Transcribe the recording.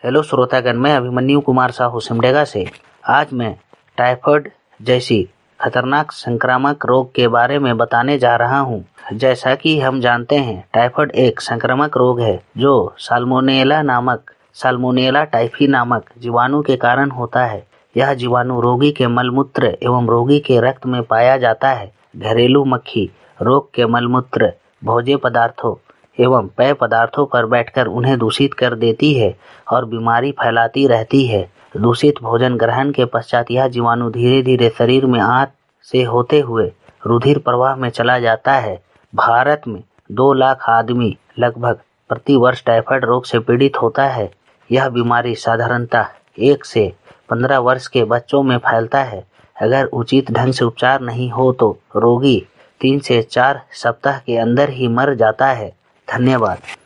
Hello श्रोतागण, मैं अभिमन्यु कुमार साहू सिमडेगा से। आज मैं टाइफाइड जैसी खतरनाक संक्रामक रोग के बारे में बताने जा रहा हूं। जैसा कि हम जानते हैं, टाइफाइड एक संक्रामक रोग है जो साल्मोनेला टाइफी नामक जीवाणु के कारण होता है। यह जीवाणु रोगी के मलमूत्र एवं रोगी के रक्त में पाया जाता है। घरेलू मक्खी रोग के मलमूत्र, भोज्य पदार्थों एवं पेय पदार्थों पर बैठकर उन्हें दूषित कर देती है और बीमारी फैलाती रहती है। दूषित भोजन ग्रहण के पश्चात यह जीवाणु धीरे धीरे शरीर में आंत से होते हुए रुधिर प्रवाह में चला जाता है। भारत में 2 लाख आदमी लगभग प्रति वर्ष टाइफाइड रोग से पीड़ित होता है। यह बीमारी साधारणतः 1 से 15 वर्ष के बच्चों में फैलता है। अगर उचित ढंग से उपचार नहीं हो तो रोगी 3 से 4 सप्ताह के अंदर ही मर जाता है। धन्यवाद।